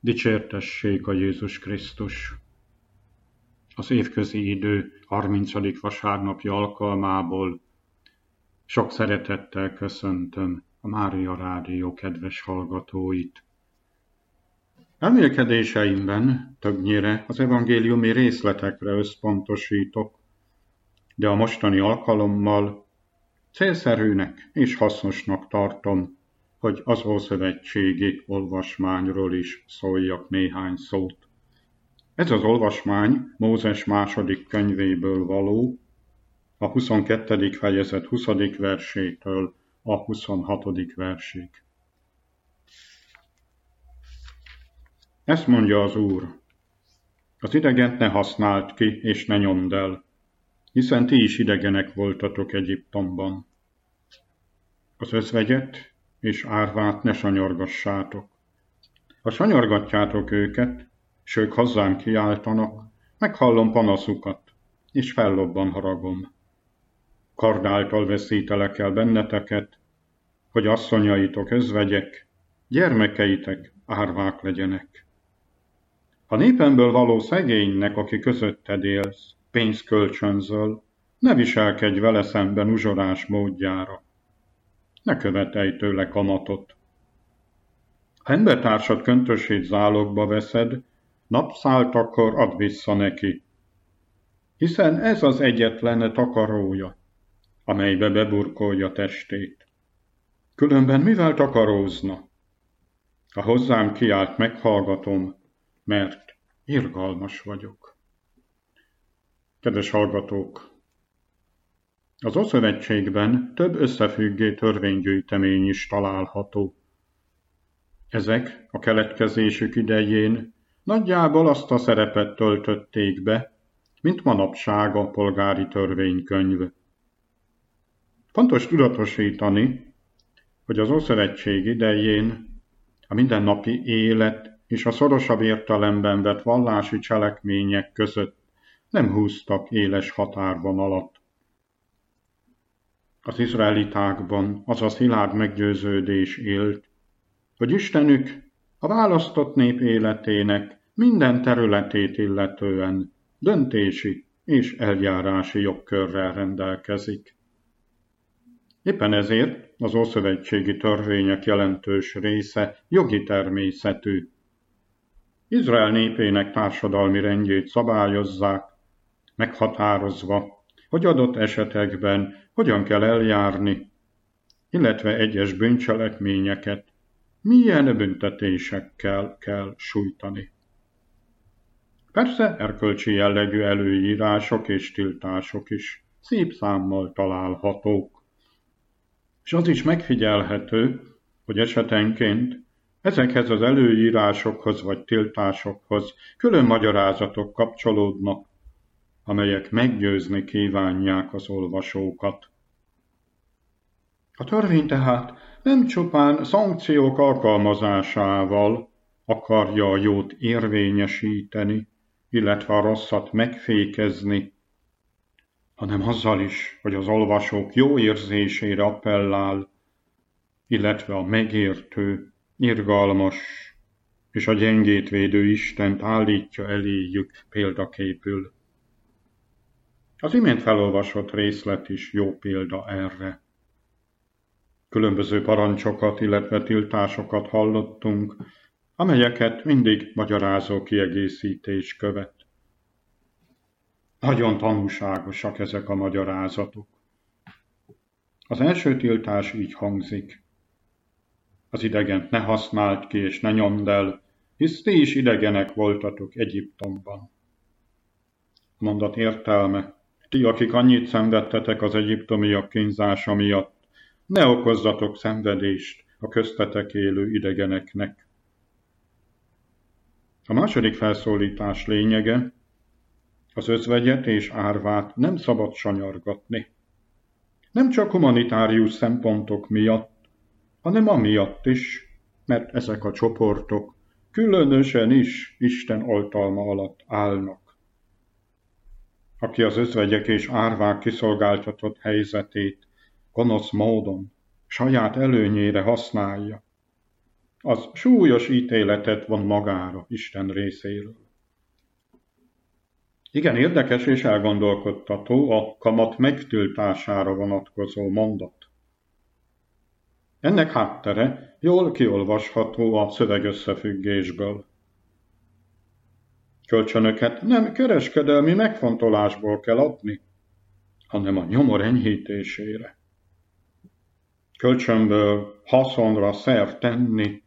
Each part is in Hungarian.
Dicsértessék a Jézus Krisztus! Az évközi idő 30. vasárnapja alkalmából sok szeretettel köszöntöm a Mária Rádió kedves hallgatóit. Elmélkedéseimben többnyire az evangéliumi részletekre összpontosítok, de a mostani alkalommal célszerűnek és hasznosnak tartom, hogy az ószövetségi olvasmányról is szóljak néhány szót. Ez az olvasmány Mózes második könyvéből való, a 22. fejezet 20. versétől a 26. versig. Ezt mondja az Úr: az idegent ne használd ki, és ne nyomd el, hiszen ti is idegenek voltatok Egyiptomban. Az özvegyet és árvát ne sanyargassátok. Ha sanyargatjátok őket, s ők hozzám kiáltanak, meghallom panaszukat, és fellobban haragom. Kard által veszítelek el benneteket, hogy asszonyaitok özvegyek, gyermekeitek árvák legyenek. Ha népemből való szegénynek, aki közötted élsz, pénzt kölcsönzöl, ne viselkedj vele szemben uzsorás módjára. Ne követelj tőle kamatot. Ha embertársad köntösét zálogba veszed, napszáltakor add vissza neki, hiszen ez az egyetlen takarója, amelybe beburkolja testét. Különben mivel takarózna? Ha hozzám kiált, meghallgatom, mert irgalmas vagyok. Kedves hallgatók! Az Ószövetségben több összefüggő törvénygyűjtemény is található. Ezek a keletkezésük idején nagyjából azt a szerepet töltötték be, mint manapság a polgári törvénykönyv. Fontos tudatosítani, hogy az Ószövetség idején a mindennapi élet és a szorosabb értelemben vett vallási cselekmények között nem húztak éles határvonalat. Az izraelitákban az a szilárd meggyőződés élt, hogy Istenük a választott nép életének minden területét illetően döntési és eljárási jogkörrel rendelkezik. Éppen ezért az ószövetségi törvények jelentős része jogi természetű. Izrael népének társadalmi rendjét szabályozzák, meghatározva, hogy adott esetekben hogyan kell eljárni, illetve egyes bűncselekményeket milyen büntetésekkel kell sújtani. Persze erkölcsi jellegű előírások és tiltások is szép számmal találhatók. És az is megfigyelhető, hogy esetenként ezekhez az előírásokhoz vagy tiltásokhoz külön magyarázatok kapcsolódnak, amelyek meggyőzni kívánják az olvasókat. A törvény tehát nem csupán szankciók alkalmazásával akarja a jót érvényesíteni, illetve a rosszat megfékezni, hanem azzal is, hogy az olvasók jó érzésére appellál, illetve a megértő, irgalmas és a gyengét védő Istent állítja eléjük példaképül. Az imént felolvasott részlet is jó példa erre. Különböző parancsokat, illetve tiltásokat hallottunk, amelyeket mindig magyarázó kiegészítés követ. Nagyon tanúságosak ezek a magyarázatok. Az első tiltás így hangzik: az idegent ne használd ki és ne nyomd el, hisz ti is idegenek voltatok Egyiptomban. A mondat értelme: ti, akik annyit szenvedtetek az egyiptomiak kínzása miatt, ne okozzatok szenvedést a köztetek élő idegeneknek. A második felszólítás lényege: az özvegyet és árvát nem szabad sanyargatni. Nem csak humanitárius szempontok miatt, hanem amiatt is, mert ezek a csoportok különösen is Isten oltalma alatt állnak. Aki az özvegyek és árvák kiszolgáltatott helyzetét gonosz módon, saját előnyére használja, az súlyos ítéletet von magára Isten részéről. Igen érdekes és elgondolkodtató a kamat megtiltására vonatkozó mondat. Ennek háttere jól kiolvasható a szövegösszefüggésből. Kölcsönöket nem kereskedelmi megfontolásból kell adni, hanem a nyomor enyhítésére. Kölcsönből haszonra szert tenni,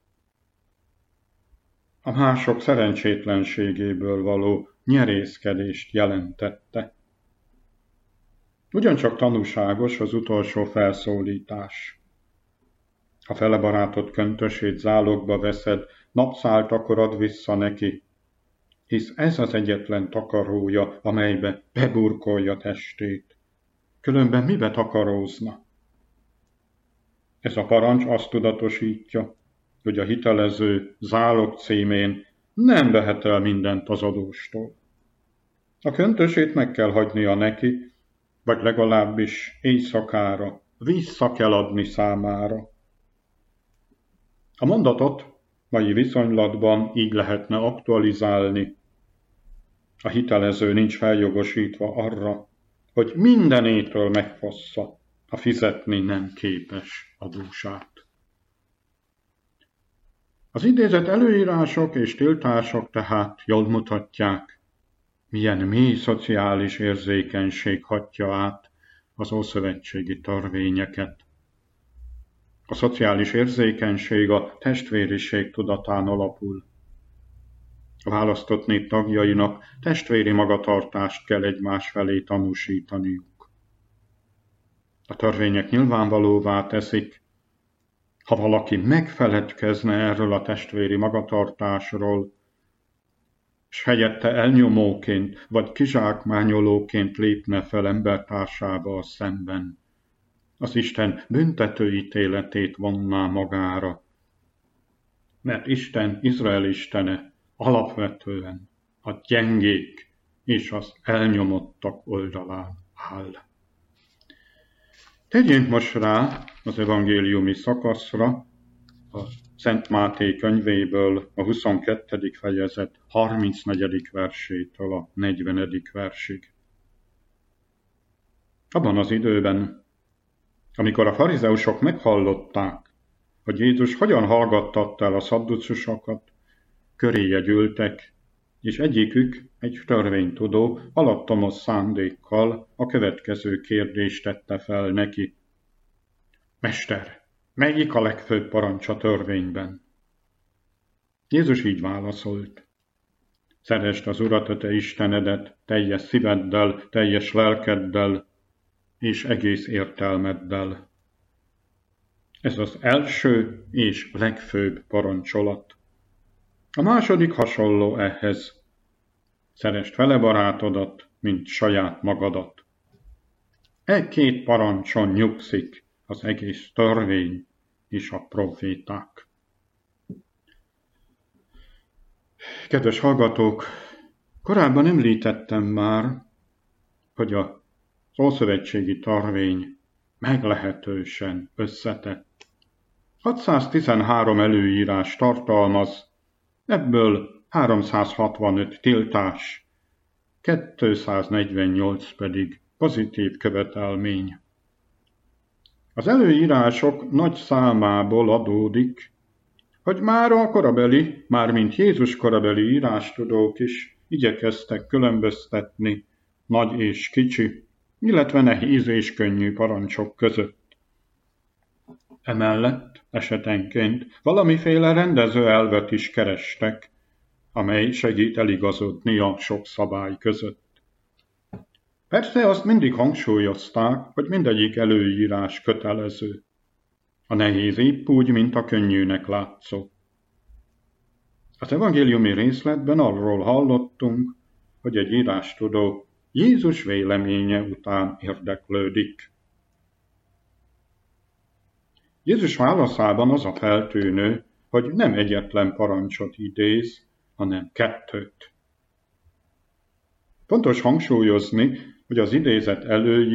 a mások szerencsétlenségéből való nyerészkedést jelentette. Ugyancsak tanúságos az utolsó felszólítás. Ha fele barátod köntösét zálogba veszed, napszált akkor add vissza neki, hisz ez az egyetlen takarója, amelybe beburkolja testét. Különben mibe takarózna? Ez a parancs azt tudatosítja, hogy a hitelező zálog címén nem vehet el mindent az adóstól. A köntösét meg kell hagynia neki, vagy legalábbis éjszakára vissza kell adni számára. A mondatot mai viszonylatban így lehetne aktualizálni. A hitelező nincs feljogosítva arra, hogy mindenétől megfossza a fizetni nem képes adósát. Az idézett előírások és tiltások tehát jól mutatják, milyen mély szociális érzékenység hatja át az ószövetségi törvényeket. A szociális érzékenység a testvériség tudatán alapul. A választott nép tagjainak testvéri magatartást kell egymás felé tanúsítaniuk. A törvények nyilvánvalóvá teszik, ha valaki megfeledkezne erről a testvéri magatartásról, s helyette elnyomóként vagy kizsákmányolóként lépne fel embertársával szemben, az Isten büntető ítéletét vonná magára. Mert Isten, Izrael istene alapvetően a gyengék és az elnyomottak oldalán áll. Tegyünk most rá az evangéliumi szakaszra, a Szent Máté könyvéből a 22. fejezet 34. versétől a 40. versig. Abban az időben, amikor a farizeusok meghallották, hogy Jézus hogyan hallgattatta el a szadducusokat, köréje gyűltek, és egyikük, egy törvénytudó, alattomos szándékkal a következő kérdést tette fel neki. Mester, melyik a legfőbb parancs a törvényben? Jézus így válaszolt. Szeresd az Urat, a te Istenedet, teljes szíveddel, teljes lelkeddel és egész értelmeddel. Ez az első és legfőbb parancsolat. A második hasonló ehhez. Szeresd fele barátodat, mint saját magadat. E két parancson nyugszik az egész törvény és a proféták. Kedves hallgatók, korábban említettem már, hogy az ószövetségi törvény meglehetősen összetett. 613 előírás tartalmaz, ebből 365 tiltás, 248 pedig pozitív követelmény. Az előírások nagy számából adódik, hogy már a korabeli, mármint Jézus korabeli írástudók is igyekeztek különböztetni nagy és kicsi, illetve nehéz és könnyű parancsok között. Emellett esetenként valamiféle rendező elvet is kerestek, amely segít eligazodni a sok szabály között. Persze azt mindig hangsúlyozták, hogy mindegyik előírás kötelező. A nehéz épp úgy, mint a könnyűnek látszó. Az evangéliumi részletben arról hallottunk, hogy egy írástudó Jézus véleménye után érdeklődik. Jézus válaszában az a feltűnő, hogy nem egyetlen parancsot idéz, hanem kettőt. Fontos hangsúlyozni, hogy az idézett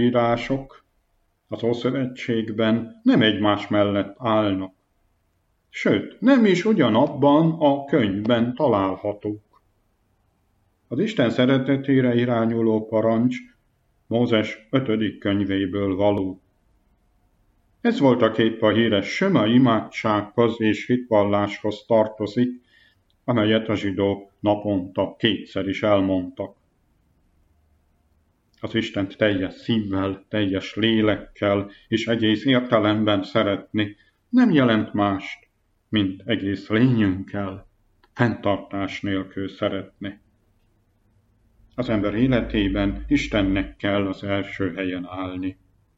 előírások az Ószövetségben nem egymás mellett állnak, sőt, nem is ugyanabban a könyvben találhatók. Az Isten szeretetére irányuló parancs Mózes 5. könyvéből való. Ez voltaképp a híres sema imádsághoz és hitvalláshoz tartozik, amelyet a zsidók naponta 2-szer is elmondtak. Az Istent teljes szívvel, teljes lélekkel és egész értelemben szeretni nem jelent mást, mint egész lényünkkel, fenntartás nélkül szeretni. Az ember életében Istennek kell az első helyen állni.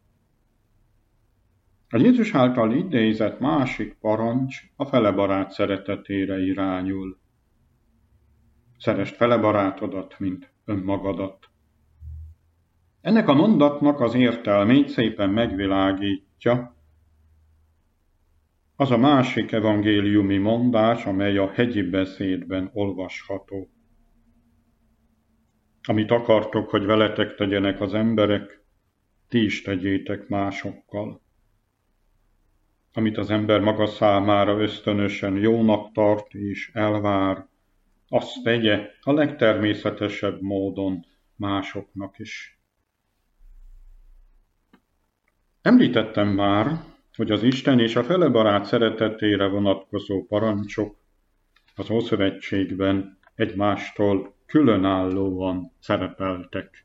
A Jézus által idézett másik parancs a felebarát szeretetére irányul. Szeresd fele barátodat, mint önmagadat. Ennek a mondatnak az értelmét szépen megvilágítja az a másik evangéliumi mondás, amely a hegyi beszédben olvasható. Amit akartok, hogy veletek tegyenek az emberek, ti is tegyétek másokkal. Amit az ember maga számára ösztönösen jónak tart és elvár, azt tegye a legtermészetesebb módon másoknak is. Említettem már, hogy az Isten és a felebarát szeretetére vonatkozó parancsok az Ószövetségben egymástól különállóan szerepeltek.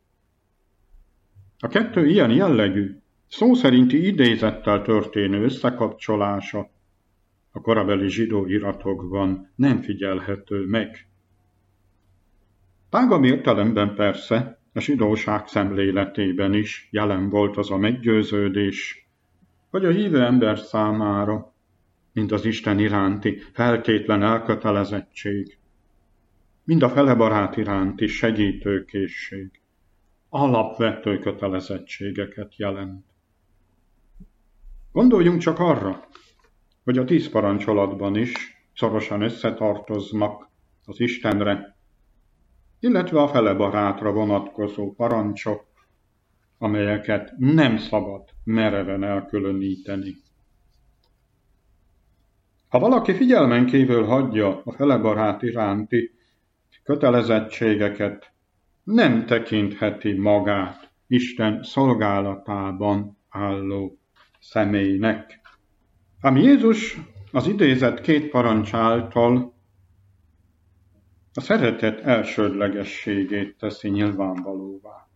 A kettő ilyen jellegű, szó szerinti idézettel történő összekapcsolása a korabeli zsidó iratokban nem figyelhető meg. Tágabb értelemben persze a zsidóság szemléletében is jelen volt az a meggyőződés, hogy a hívő ember számára, mind az Isten iránti feltétlen elkötelezettség, mind a felebarát iránti segítőkészség alapvető kötelezettségeket jelent. Gondoljunk csak arra, hogy a 10 parancsolatban is szorosan összetartoznak az Istenre, illetve a felebarátra vonatkozó parancsok, amelyeket nem szabad mereven elkülöníteni. Ha valaki figyelmen kívül hagyja a felebarát iránti kötelezettségeket, nem tekintheti magát Isten szolgálatában álló személynek. Ám Jézus az idézett 2 parancs által a szeretet elsődlegességét teszi nyilvánvalóvá.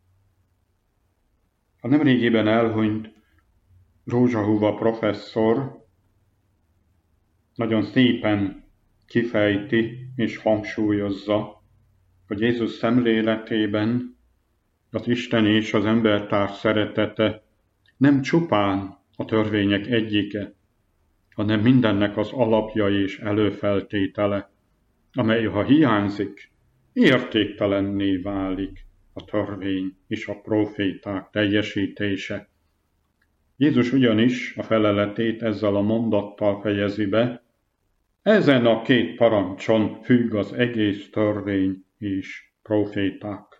A nemrégiben elhunyt Rózsahúva professzor nagyon szépen kifejti és hangsúlyozza, hogy Jézus szemléletében az Isten és az embertárs szeretete nem csupán a törvények egyike, hanem mindennek az alapja és előfeltétele, amely ha hiányzik, értéktelenné válik a törvény és a próféták teljesítése. Jézus ugyanis a feleletét ezzel a mondattal fejezi be: ezen a 2 parancson függ az egész törvény és próféták.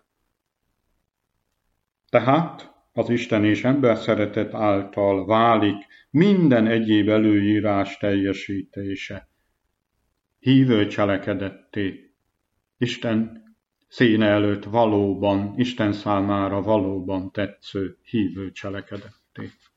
Tehát az Isten és ember szeretet által válik minden egyéb előírás teljesítése hívő cselekedetté, Isten színe előtt valóban, Isten számára valóban tetsző hívő cselekedetté.